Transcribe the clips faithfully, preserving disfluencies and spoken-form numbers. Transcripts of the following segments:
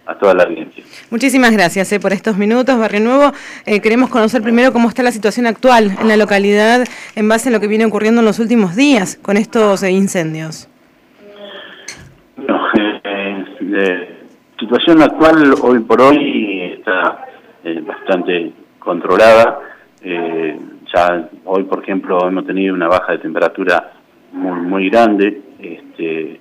a toda la audiencia. Muchísimas gracias eh, por estos minutos, Barrio Nuevo. Eh, queremos conocer primero cómo está la situación actual en la localidad en base a lo que viene ocurriendo en los últimos días con estos eh, incendios. Bueno, eh, eh, la situación actual hoy por hoy está eh, bastante controlada. Eh, ya hoy, por ejemplo, hemos tenido una baja de temperatura muy, muy grande. Este,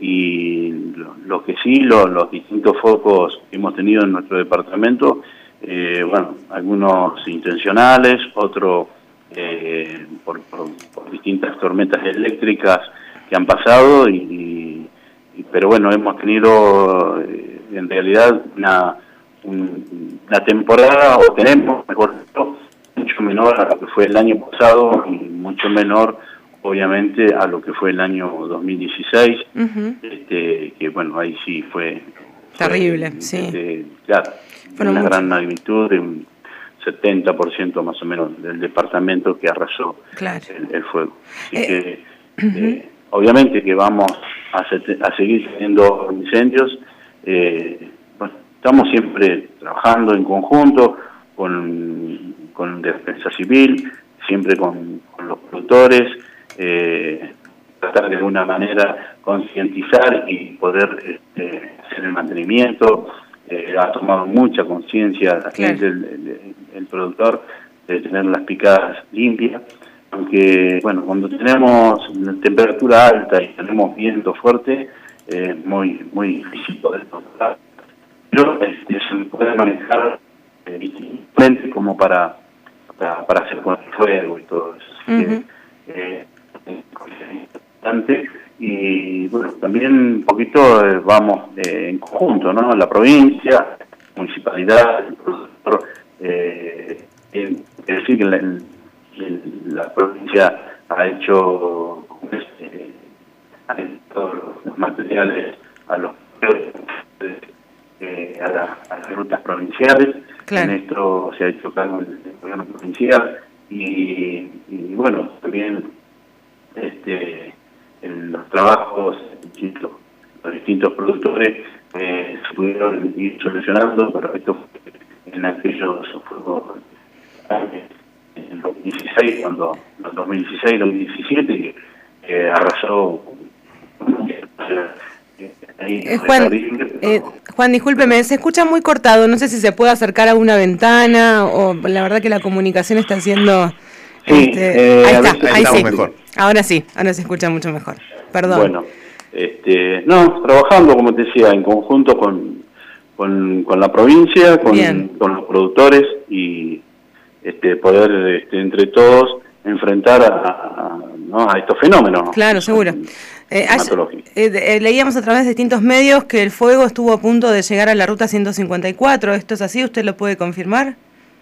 y lo, lo que sí, lo, los distintos focos que hemos tenido en nuestro departamento, eh, bueno, algunos intencionales, otros eh, por, por, por distintas tormentas eléctricas que han pasado, y, y, y pero bueno, hemos tenido eh, en realidad una, un, una temporada, o tenemos, mejor dicho, mucho menor a lo que fue el año pasado y mucho menor obviamente a lo que fue el año dos mil dieciséis, uh-huh. este, que bueno, ahí sí fue terrible, fue, sí. Este, claro, Fueron una muchos. gran magnitud, de un setenta por ciento más o menos del departamento que arrasó claro. el, el fuego. Así eh, que, uh-huh. eh, obviamente que vamos a, se, a seguir teniendo incendios. Eh, bueno, estamos siempre trabajando en conjunto con, con Defensa Civil, siempre con, con los productores, eh, tratar de alguna manera concientizar y poder este, hacer el mantenimiento. Eh, ha tomado mucha conciencia la gente, el, el, el productor, de tener las picadas limpias, aunque bueno, cuando tenemos temperatura alta y tenemos viento fuerte, es eh, muy muy difícil poder controlar, pero este, se puede manejar eh, distintivamente como para, para para hacer con el fuego y todo eso. Así uh-huh. que, eh, importante. Y bueno, también un poquito eh, vamos eh, en conjunto, ¿no? La provincia, la municipalidad, el productor, eh, es decir que la, el, la provincia ha hecho eh, todos los materiales a los eh, a, la, a las rutas provinciales. Claro. En esto se ha hecho cargo del gobierno provincial y, y bueno, también este en los trabajos, distintos, los distintos productores eh, se pudieron ir solucionando, pero esto fue en aquellos fuegos en el dos mil dieciséis, cuando en el dos mil dieciséis, dos mil diecisiete, que eh, arrasó. Ahí, eh, Juan, terrible, pero... eh, Juan, discúlpeme, se escucha muy cortado, no sé si se puede acercar a una ventana o la verdad que la comunicación está siendo... Sí, este, eh, ahí está, ahí sí. mejor. Ahora sí, ahora se escucha mucho mejor. Perdón. Bueno, este, no, trabajando, como te decía, en conjunto con, con, con la provincia, con, con los productores y este, poder este, entre todos enfrentar a, a, ¿no? a estos fenómenos. Claro, seguro. Eh, hay, eh, eh, leíamos a través de distintos medios que el fuego estuvo a punto de llegar a la ruta ciento cincuenta y cuatro. ¿Esto es así? ¿Usted lo puede confirmar?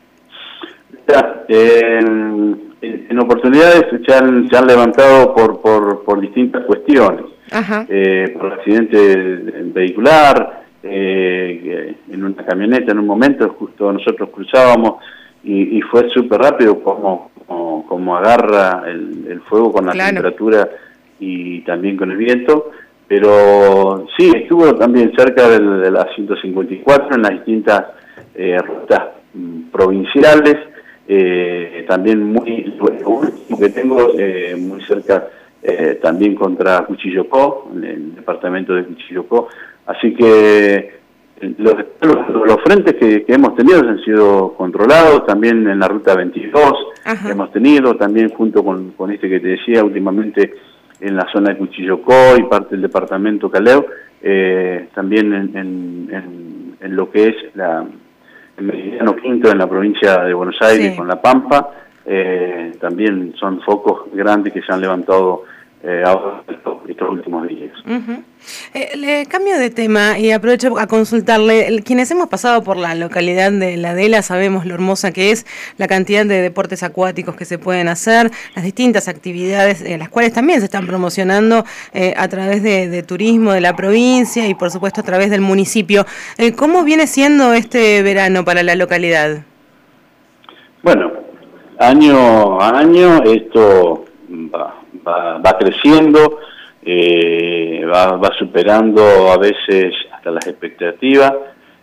Ya, eh, en, en oportunidades se han, se han levantado por, por, por distintas cuestiones. Ajá. Eh, por accidente vehicular, eh, en una camioneta en un momento, justo nosotros cruzábamos y, y fue súper rápido como, como, como agarra el, el fuego con la claro. temperatura y también con el viento. Pero sí, estuvo también cerca de, de la ciento cincuenta y cuatro en las distintas eh, rutas provinciales. Eh, también muy, lo último que tengo eh, muy cerca eh, también contra Cuchillocó, en el departamento de Cuchillocó, así que los, los, los frentes que, que hemos tenido han sido controlados, también en la ruta veintidós que hemos tenido, también junto con, con este que te decía últimamente en la zona de Cuchillocó y parte del departamento Caleu, eh, también en, en, en, en lo que es la el Meridiano Quinto en la provincia de Buenos Aires, sí. con La Pampa, eh, también son focos grandes que se han levantado eh, ahora estos, estos últimos días. Uh-huh. eh, le cambio de tema y aprovecho a consultarle. Quienes hemos pasado por la localidad de La Adela sabemos lo hermosa que es, la cantidad de deportes acuáticos que se pueden hacer, las distintas actividades, eh, las cuales también se están promocionando eh, a través de, de turismo de la provincia y por supuesto a través del municipio. Eh, ¿Cómo viene siendo este verano para la localidad? Bueno, año a año esto va, va, va creciendo, eh, va, va superando a veces hasta las expectativas.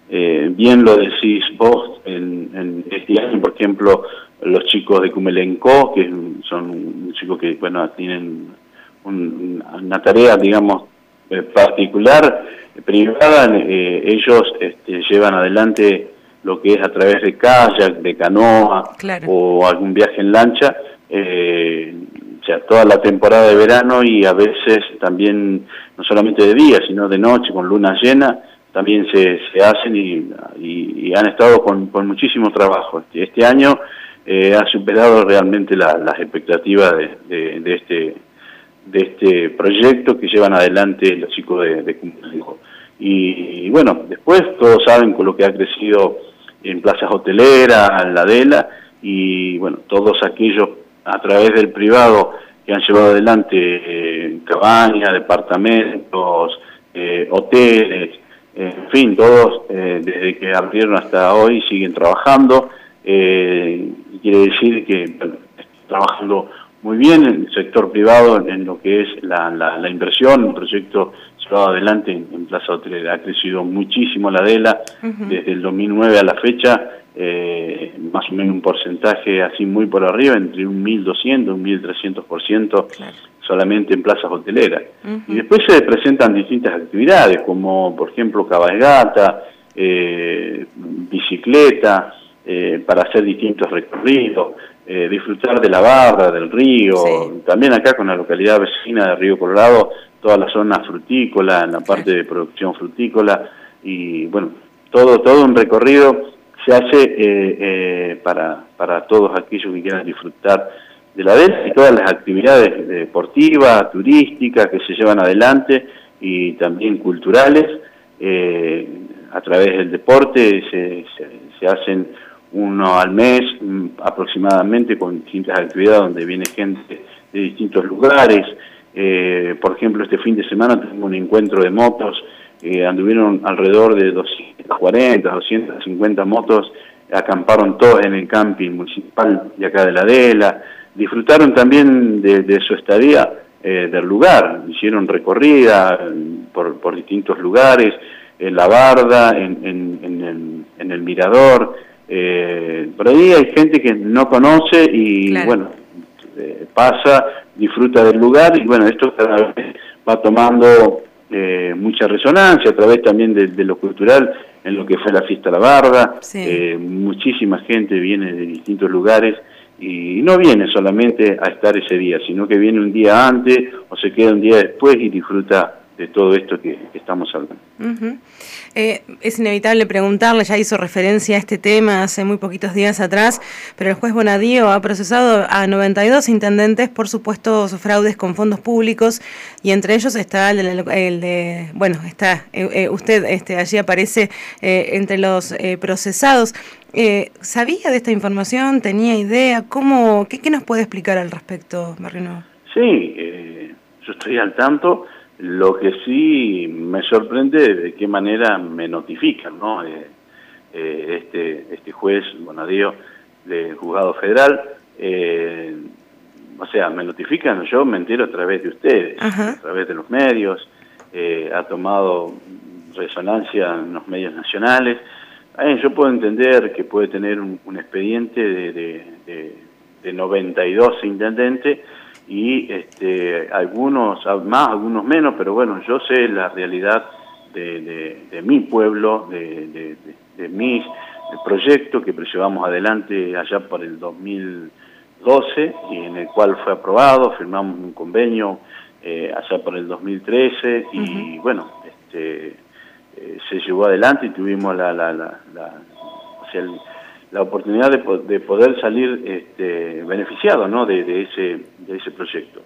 eh, bien lo decís vos, en, en este año, por ejemplo, los chicos de Cumelenco, que son un chicos que, bueno, tienen un, una tarea, digamos, eh, particular, privada, eh, ellos este, llevan adelante lo que es a través de kayak, de canoa, claro, o algún viaje en lancha, eh, o sea, toda la temporada de verano, y a veces también, no solamente de día, sino de noche, con luna llena, también se, se hacen y, y, y han estado con, con muchísimo trabajo. Este, este año eh, ha superado realmente la, las expectativas de, de, de, este, de este proyecto que llevan adelante los chicos de, de Cumelenco. Y, y bueno, después todos saben con lo que ha crecido en plazas hoteleras, en la Adela, y bueno, todos aquellos a través del privado que han llevado adelante eh, cabañas, departamentos, eh, hoteles, eh, en fin, todos eh, desde que abrieron hasta hoy siguen trabajando, eh, y quiere decir que bueno, están trabajando muy bien en el sector privado en, en lo que es la, la, la inversión, un proyecto llevado adelante en, en Plaza Hotelera. Ha crecido muchísimo la Adela, uh-huh, desde el dos mil nueve a la fecha, eh, más o menos un porcentaje así muy por arriba, entre un mil doscientos, un mil trescientos por ciento, claro, solamente en plazas hoteleras. Uh-huh. Y después se presentan distintas actividades, como por ejemplo cabalgata, eh, bicicleta, eh, para hacer distintos recorridos, eh, disfrutar de la barra, del río, sí, también acá con la localidad vecina de Río Colorado, toda la zona frutícola, en la parte de producción frutícola, y bueno, todo todo un recorrido se hace eh, eh, para, para todos aquellos que quieran disfrutar de la Adela y todas las actividades deportivas, turísticas que se llevan adelante y también culturales. Eh, a través del deporte se, se, se hacen uno al mes aproximadamente con distintas actividades donde viene gente de distintos lugares. Eh, por ejemplo, este fin de semana tuvimos un encuentro de motos, eh, anduvieron alrededor de doscientas cuarenta, doscientas cincuenta motos, acamparon todos en el camping municipal de acá de la Adela, disfrutaron también de, de su estadía eh, del lugar, hicieron recorrida por, por distintos lugares, en la barda, en, en, en, el, en el mirador, eh, por ahí hay gente que no conoce y claro, bueno, eh, pasa, disfruta del lugar, y bueno, esto cada vez va tomando eh, mucha resonancia a través también de, de lo cultural, en lo que fue la fiesta La Barda. Sí. Eh, muchísima gente viene de distintos lugares y no viene solamente a estar ese día, sino que viene un día antes o se queda un día después y disfruta de todo esto que, que estamos hablando. Uh-huh. Eh, es inevitable preguntarle, ya hizo referencia a este tema hace muy poquitos días atrás, pero el juez Bonadío ha procesado a noventa y dos intendentes por supuestos fraudes con fondos públicos, y entre ellos está el de, el de bueno, está eh, eh, usted este, allí aparece eh, entre los eh, procesados. Eh, ¿Sabía de esta información? ¿Tenía idea? ¿Cómo, qué, qué nos puede explicar al respecto, Barrino? Sí, eh, yo estoy al tanto. Lo que sí me sorprende de qué manera me notifican, ¿no? Eh, eh, este, este juez Bonadío del Juzgado Federal, eh, o sea, me notifican, yo me entero a través de ustedes, Ajá. a través de los medios, eh, ha tomado resonancia en los medios nacionales. Eh, yo puedo entender que puede tener un, un expediente de, de, de, de noventa y dos intendentes, y este, algunos más, algunos menos, pero bueno, yo sé la realidad de, de, de mi pueblo, de, de, de, de mis proyectos que llevamos adelante allá por el dos mil doce, y en el cual fue aprobado, firmamos un convenio eh, allá por el dos mil trece, y uh-huh. bueno, este, eh, se llevó adelante y tuvimos la, la, la, la o sea, el, la oportunidad de, de poder salir este, beneficiado, ¿no? de, de, ese, de ese proyecto.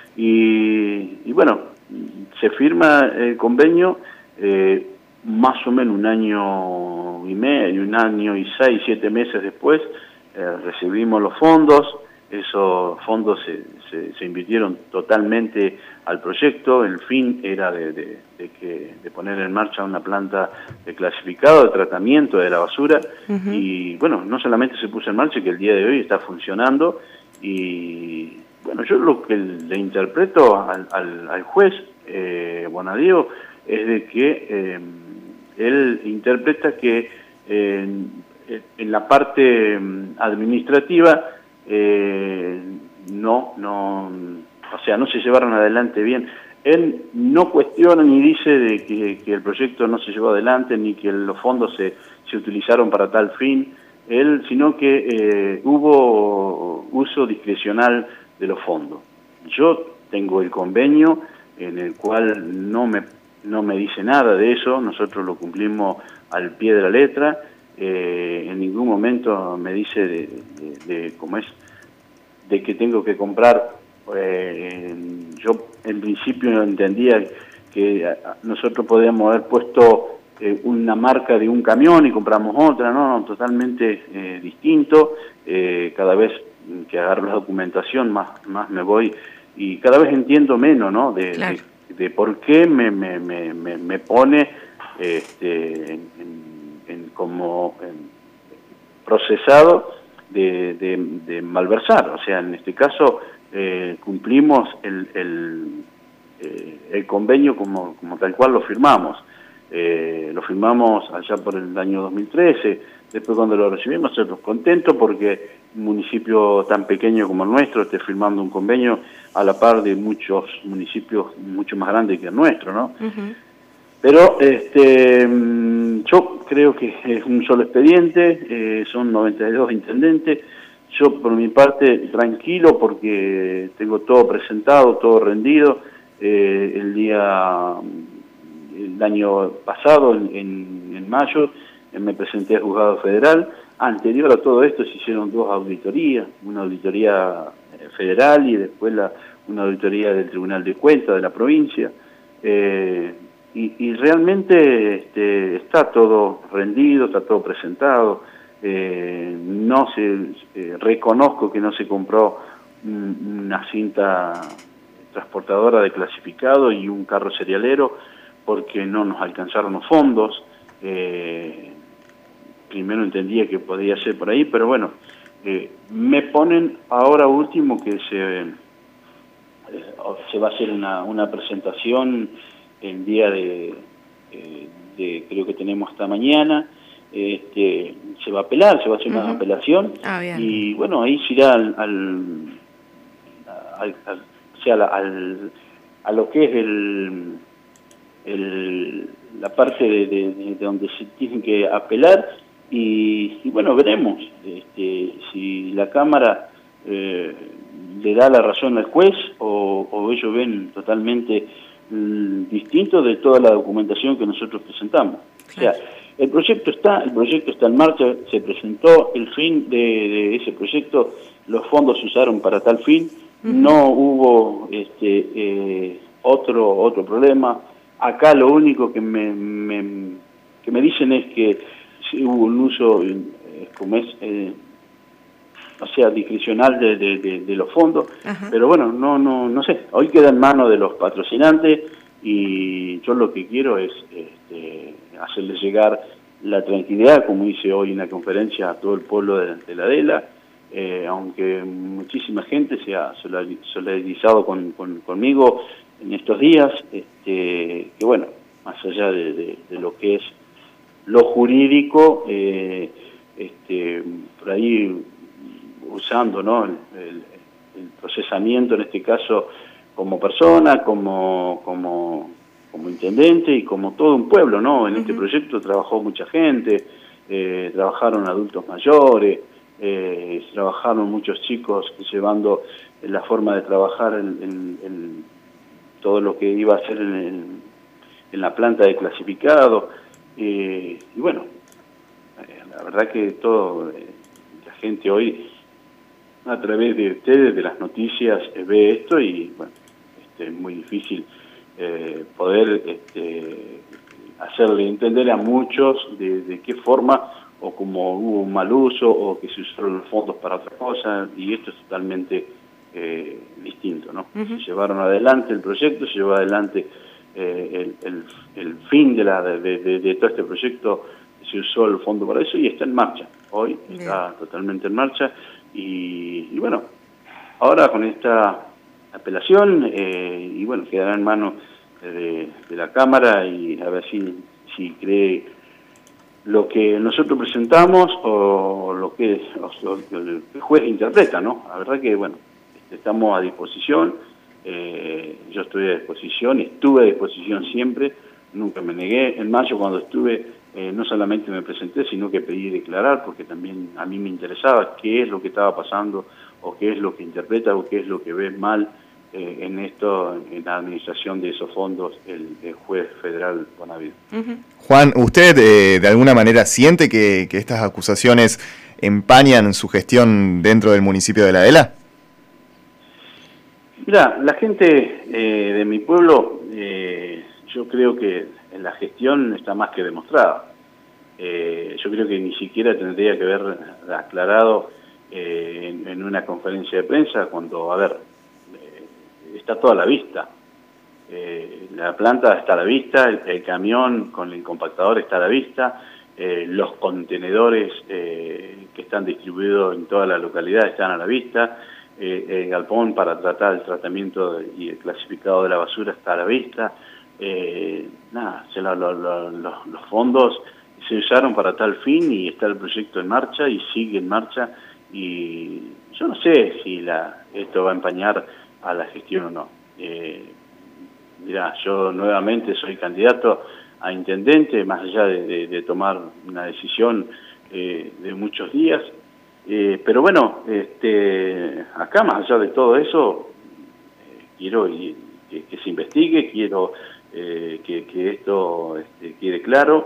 Y, y bueno, se firma el convenio, eh, más o menos un año y medio, un año y seis, siete meses después, eh, recibimos los fondos. Esos fondos se, se, se invirtieron totalmente al proyecto. El fin era de, de, de, que, de poner en marcha una planta de clasificado, de tratamiento de la basura. Uh-huh. Y bueno, no solamente se puso en marcha, que el día de hoy está funcionando. Y bueno, yo lo que le interpreto al, al, al juez eh, Bonadío es de que eh, él interpreta que eh, en la parte administrativa eh, no, no, o sea, no se llevaron adelante bien. Él no cuestiona ni dice de que, que el proyecto no se llevó adelante ni que los fondos se, se utilizaron para tal fin, él, sino que eh, hubo uso discrecional de los fondos. Yo tengo el convenio en el cual no me, no me dice nada de eso, nosotros lo cumplimos al pie de la letra, eh, en ningún momento me dice de, de, de cómo es, de que tengo que comprar. Eh, yo en principio entendía que nosotros podíamos haber puesto eh, una marca de un camión y compramos otra, no, no totalmente eh, distinto. Eh, cada vez que agarro la documentación más, más me voy y cada vez entiendo menos, ¿no? De, claro. de, de por qué me, me, me, me pone este, en, en, como en procesado de, de, de malversar. O sea, en este caso eh, cumplimos el, el, eh, el convenio como, como tal cual lo firmamos. Eh, lo firmamos allá por el año dos mil trece, después cuando lo recibimos nosotros contentos porque un municipio tan pequeño como el nuestro esté firmando un convenio a la par de muchos municipios mucho más grandes que el nuestro, ¿no? Uh-huh. Pero este, yo creo que es un solo expediente, eh, son noventa y dos intendentes. Yo por mi parte tranquilo porque tengo todo presentado, todo rendido. Eh, el día, el año pasado, en, en, en mayo, eh, me presenté al juzgado federal. Anterior a todo esto se hicieron dos auditorías, una auditoría federal y después la, una auditoría del Tribunal de Cuentas de la provincia. Eh, Y, y realmente este, está todo rendido, está todo presentado, eh, no se eh, reconozco que no se compró un, una cinta transportadora de clasificado y un carro serialero porque no nos alcanzaron los fondos. Eh, primero entendía que podía ser por ahí, pero bueno, eh, me ponen ahora último que se, eh, se va a hacer una, una presentación el día de, eh, de, creo que tenemos hasta mañana, este, se va a apelar, se va a hacer una uh-huh. apelación, ah, y bueno, ahí se irá al, al, al, al o sea, al, a lo que es el, el la parte de, de, de donde se tienen que apelar, y, y bueno, veremos este, si la Cámara eh, le da la razón al juez o, o ellos ven totalmente distinto de toda la documentación que nosotros presentamos. Claro. O sea, el proyecto está, el proyecto está en marcha, se presentó el fin de, de ese proyecto, los fondos se usaron para tal fin, uh-huh. no hubo este eh, otro otro problema. Acá lo único que me, me que me dicen es que sí hubo un uso, eh, como es eh, o sea, discrecional de, de, de, de los fondos, ajá. Pero bueno, no no no sé, hoy queda en manos de los patrocinantes y yo lo que quiero es este, hacerles llegar la tranquilidad, como hice hoy en la conferencia, a todo el pueblo de, de la Adela, eh, aunque muchísima gente se ha solidarizado con, con, conmigo en estos días, este, que bueno, más allá de, de, de lo que es lo jurídico, eh, este, por ahí usando, ¿no? el, el, el procesamiento en este caso como persona, como, como, como intendente y como todo un pueblo, ¿no? En uh-huh. este proyecto trabajó mucha gente, eh, trabajaron adultos mayores, eh, trabajaron muchos chicos llevando la forma de trabajar en, en, en todo lo que iba a hacer en, en, en la planta de clasificado, eh, y bueno, eh, la verdad que todo, eh, la gente hoy a través de ustedes, de las noticias, eh, ve esto y bueno, este, es muy difícil eh, poder este, hacerle entender a muchos de, de qué forma o como hubo un mal uso o que se usaron los fondos para otra cosa, y esto es totalmente eh, distinto, ¿no? Uh-huh. Se llevaron adelante el proyecto, se llevó adelante eh, el, el, el fin de, la, de, de, de todo este proyecto, se usó el fondo para eso y está en marcha, hoy Bien. Está totalmente en marcha. Y, y bueno, ahora con esta apelación, eh, y bueno, quedará en manos de, de la Cámara y a ver si, si cree lo que nosotros presentamos o lo que o, o, el juez interpreta, ¿no? La verdad que, bueno, estamos a disposición, eh, yo estoy a disposición, estuve a disposición siempre, nunca me negué. En mayo, cuando estuve, eh, no solamente me presenté, sino que pedí declarar, porque también a mí me interesaba qué es lo que estaba pasando, o qué es lo que interpreta, o qué es lo que ve mal eh, en esto, en la administración de esos fondos, el, el juez federal Bonavides. Uh-huh. Juan, ¿usted eh, de alguna manera siente que, que estas acusaciones empañan su gestión dentro del municipio de La Adela? Mira, la gente eh, de mi pueblo, eh, yo creo que la gestión está más que demostrada. Eh, yo creo que ni siquiera tendría que haber aclarado eh, en, en una conferencia de prensa cuando, a ver, eh, está toda a la vista. Eh, la planta está a la vista, el, el camión con el compactador está a la vista, eh, los contenedores eh, que están distribuidos en toda la localidad están a la vista. Eh, el galpón para tratar el tratamiento y el clasificado de la basura está a la vista. Eh, nada, se lo, lo, lo, lo, los fondos se usaron para tal fin y está el proyecto en marcha y sigue en marcha, y yo no sé si la, esto va a empañar a la gestión o no. Eh, mirá, yo nuevamente soy candidato a intendente, más allá de, de, de tomar una decisión eh, de muchos días. Eh, pero bueno, este, acá más allá de todo eso, eh, quiero y, que, que se investigue, quiero eh, que, que esto este, quede claro,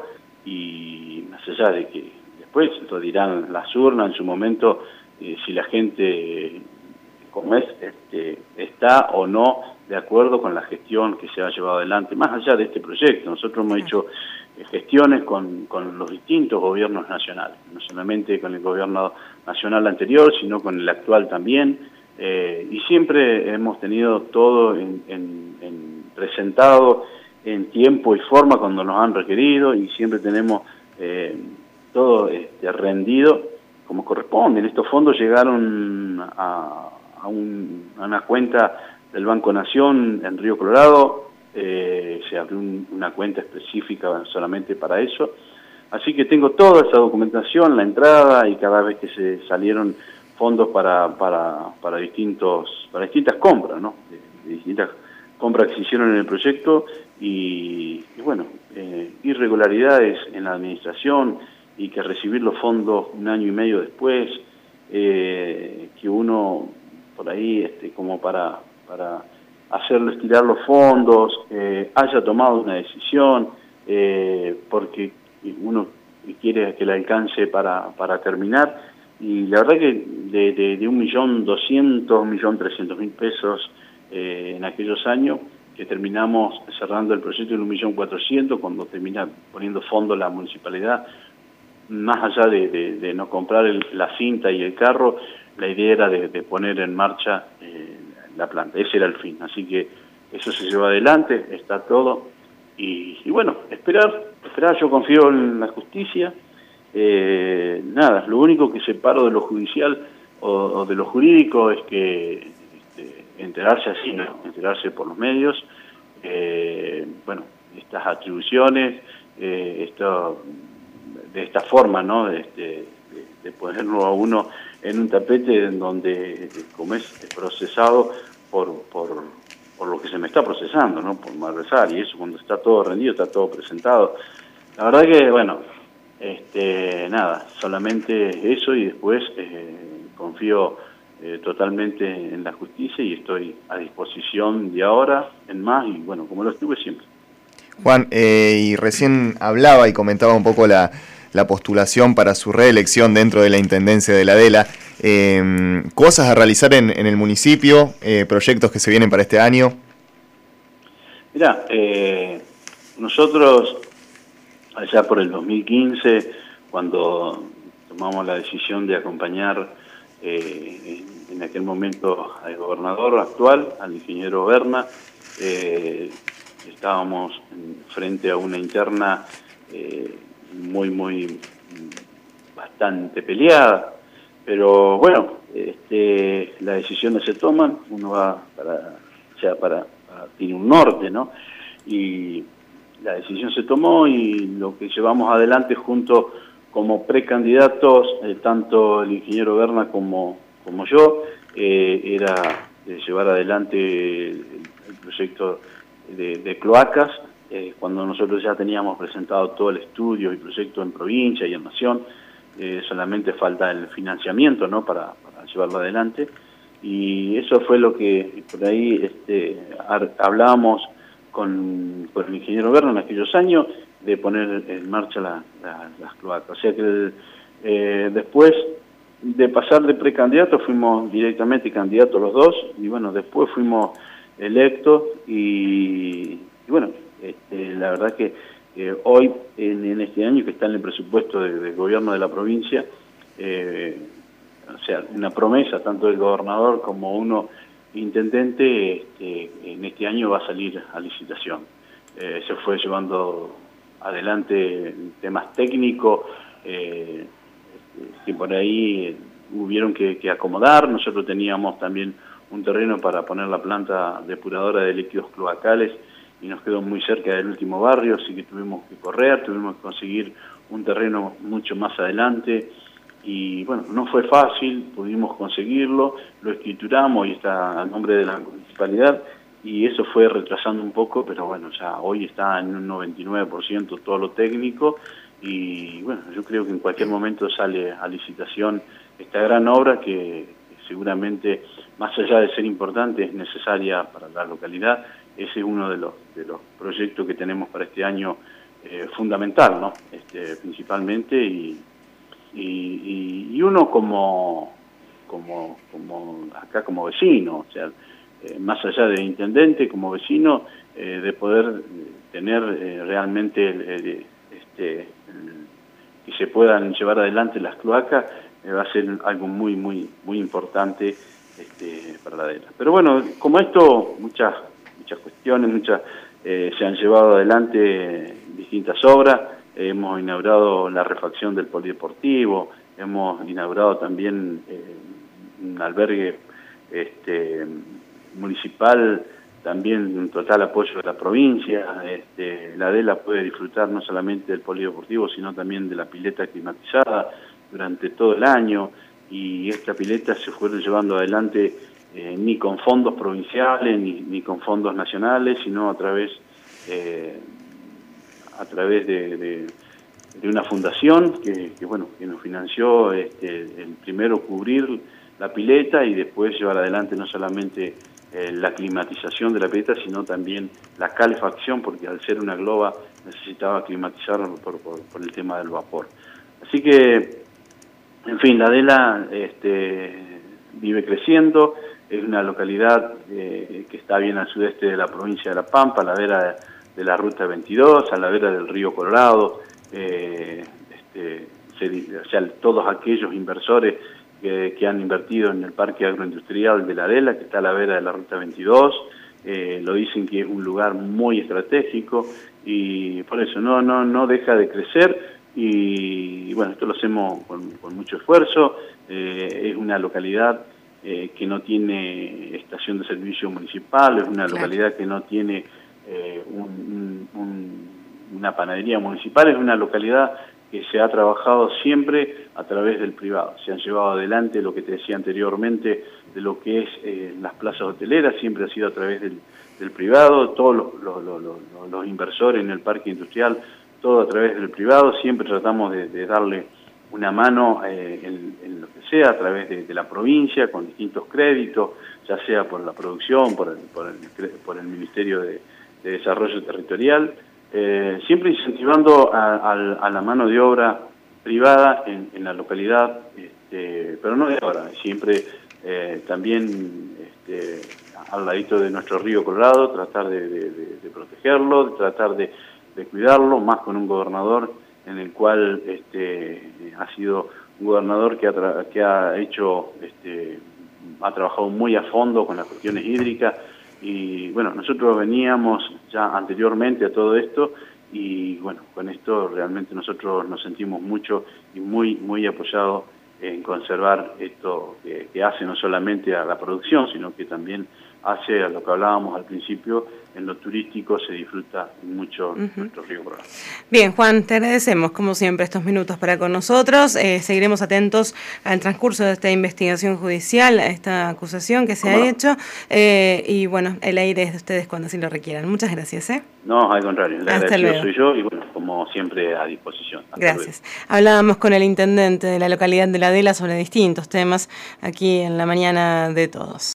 y más allá de que después lo dirán las urnas en su momento, eh, si la gente, como es, este, está o no de acuerdo con la gestión que se ha llevado adelante, más allá de este proyecto. Nosotros hemos hecho gestiones con, con los distintos gobiernos nacionales, no solamente con el gobierno nacional anterior, sino con el actual también, eh, y siempre hemos tenido todo en, en, en presentado en tiempo y forma cuando nos han requerido, y siempre tenemos eh, todo este, rendido como corresponde. Estos fondos llegaron a, a, un, a una cuenta del Banco Nación en Río Colorado. Eh, se abrió un, una cuenta específica solamente para eso, así que tengo toda esa documentación, la entrada, y cada vez que se salieron fondos para para para distintos para distintas compras, ¿no? De, de distintas compras que se hicieron en el proyecto, y, y bueno, eh, irregularidades en la administración, y que recibir los fondos un año y medio después, eh, que uno por ahí este como para para hacerlo estirar los fondos, eh, haya tomado una decisión, eh, porque uno quiere que le alcance para, para terminar, y la verdad que de, de, de un millón doscientos, un millón trescientos mil pesos eh, en aquellos años, que terminamos cerrando el proyecto en un millón cuatrocientos, cuando termina poniendo fondo la municipalidad, más allá de, de, de no comprar el, la cinta y el carro, la idea era de, de poner en marcha eh, la planta, ese era el fin, así que eso se lleva adelante, está todo, y, y bueno, esperar, esperar, yo confío en la justicia, eh, nada, lo único que separo de lo judicial o, o de lo jurídico es que este, enterarse así, ¿no? Enterarse por los medios, eh, bueno, estas atribuciones, eh, esto, de esta forma, ¿no? De, de, de ponerlo a uno en un tapete en donde, como es procesado por, por, por lo que se me está procesando, ¿no? Por malversar, y eso cuando está todo rendido, está todo presentado. La verdad que, bueno, este, nada, solamente eso, y después eh, confío eh, totalmente en la justicia, y estoy a disposición de ahora en más, y bueno, como lo estuve siempre. Juan, eh, y recién hablaba y comentaba un poco la... la postulación para su reelección dentro de la Intendencia de La Adela. Eh, ¿Cosas a realizar en, en el municipio? Eh, ¿Proyectos que se vienen para este año? Mirá, eh, nosotros allá por el dos mil quince, cuando tomamos la decisión de acompañar eh, en, en aquel momento al gobernador actual, al ingeniero Berna, eh, estábamos en, frente a una interna eh, muy, muy, bastante peleada, pero bueno, este, las decisiones se toman, uno va para, o sea, para, para tiene un norte, ¿no? Y, la decisión se tomó y lo que llevamos adelante junto como precandidatos, eh, tanto el ingeniero Berna como, como yo, eh, era de llevar adelante el, el proyecto de, de cloacas, eh, cuando nosotros ya teníamos presentado todo el estudio y proyecto en provincia y en nación, eh, solamente falta el financiamiento, ¿no?, para, para llevarlo adelante, y eso fue lo que por ahí este, hablábamos con, con el ingeniero Berna en aquellos años, de poner en marcha la, la, las cloacas. O sea que el, eh, después de pasar de precandidato fuimos directamente candidatos los dos, y bueno, después fuimos electos, y, y bueno, este, la verdad que eh, hoy, en, en este año que está en el presupuesto del de gobierno de la provincia, eh, o sea, una promesa tanto del gobernador como uno intendente, este, en este año va a salir a licitación. Eh, se fue llevando adelante temas técnicos eh, que por ahí hubieron que, que acomodar. Nosotros teníamos también un terreno para poner la planta depuradora de líquidos cloacales y nos quedó muy cerca del último barrio, así que tuvimos que correr, tuvimos que conseguir un terreno mucho más adelante y bueno, no fue fácil, pudimos conseguirlo, lo escrituramos y está a nombre de la municipalidad, y eso fue retrasando un poco, pero bueno, ya hoy está en un noventa y nueve por ciento todo lo técnico, y bueno, yo creo que en cualquier momento sale a licitación esta gran obra que seguramente, más allá de ser importante, es necesaria para la localidad. Ese es uno de los, de los proyectos que tenemos para este año, eh, fundamental, ¿no? Este, principalmente, y, y, y uno como, como, como acá como vecino, o sea, Eh, más allá de intendente, como vecino, eh, de poder tener eh, realmente el, el, este, el, que se puedan llevar adelante las cloacas, eh, va a ser algo muy, muy, muy importante este, para la Adela. Pero bueno, como esto, muchas, muchas cuestiones, muchas eh, se han llevado adelante distintas obras. Eh, hemos inaugurado la refacción del polideportivo, hemos inaugurado también eh, un albergue este, municipal, también un total apoyo de la provincia. Este, la Adela puede disfrutar no solamente del polideportivo, sino también de la pileta climatizada durante todo el año, y esta pileta se fue llevando adelante eh, ni con fondos provinciales ni, ni con fondos nacionales, sino a través eh, a través de, de, de una fundación que, que bueno que nos financió este, el primero cubrir la pileta y después llevar adelante no solamente Eh, la climatización de la pileta, sino también la calefacción, porque al ser una globa necesitaba climatizar por, por, por el tema del vapor. Así que, en fin, la Adela este, vive creciendo, es una localidad eh, que está bien al sudeste de la provincia de La Pampa, a la vera de, de la Ruta veintidós, a la vera del río Colorado, eh, este, se, o sea, todos aquellos inversores Que, que han invertido en el parque agroindustrial de la Adela, que está a la vera de la Ruta veintidós, eh, lo dicen que es un lugar muy estratégico, y por eso no no no deja de crecer, y, y bueno, esto lo hacemos con, con mucho esfuerzo. Eh, es una localidad eh, que no tiene estación de servicio municipal, es una claro. localidad que no tiene eh, un, un, un, una panadería municipal, es una localidad que se ha trabajado siempre a través del privado. Se han llevado adelante lo que te decía anteriormente de lo que es eh, las plazas hoteleras, siempre ha sido a través del, del privado, todos los, los, los, los, los inversores en el parque industrial, todo a través del privado, siempre tratamos de, de darle una mano eh, en, en lo que sea, a través de, de la provincia, con distintos créditos, ya sea por la producción, por el, por el, por el Ministerio de, de Desarrollo Territorial, Eh, siempre incentivando a, a, a la mano de obra privada en, en la localidad, este, pero no de ahora, siempre eh, también este, al ladito de nuestro río Colorado, tratar de, de, de, de protegerlo, de tratar de, de cuidarlo, más con un gobernador en el cual este, ha sido un gobernador que ha, tra que ha hecho, este, ha trabajado muy a fondo con las cuestiones hídricas. Y bueno, nosotros veníamos ya anteriormente a todo esto, y bueno, con esto realmente nosotros nos sentimos mucho y muy muy apoyados en conservar esto que, que hace no solamente a la producción, sino que también hace a lo que hablábamos al principio, en lo turístico se disfruta mucho uh-huh. nuestro río Bravo. Bien, Juan, te agradecemos como siempre estos minutos para con nosotros. Eh, seguiremos atentos al transcurso de esta investigación judicial, a esta acusación que se ha hecho. Eh, y bueno, el aire es de ustedes cuando así lo requieran. Muchas gracias. ¿eh? No, al contrario, el agradecido soy yo y bueno, como siempre a disposición. Hasta gracias. Luego. Hablábamos con el intendente de la localidad de La Adela sobre distintos temas aquí en la mañana de todos.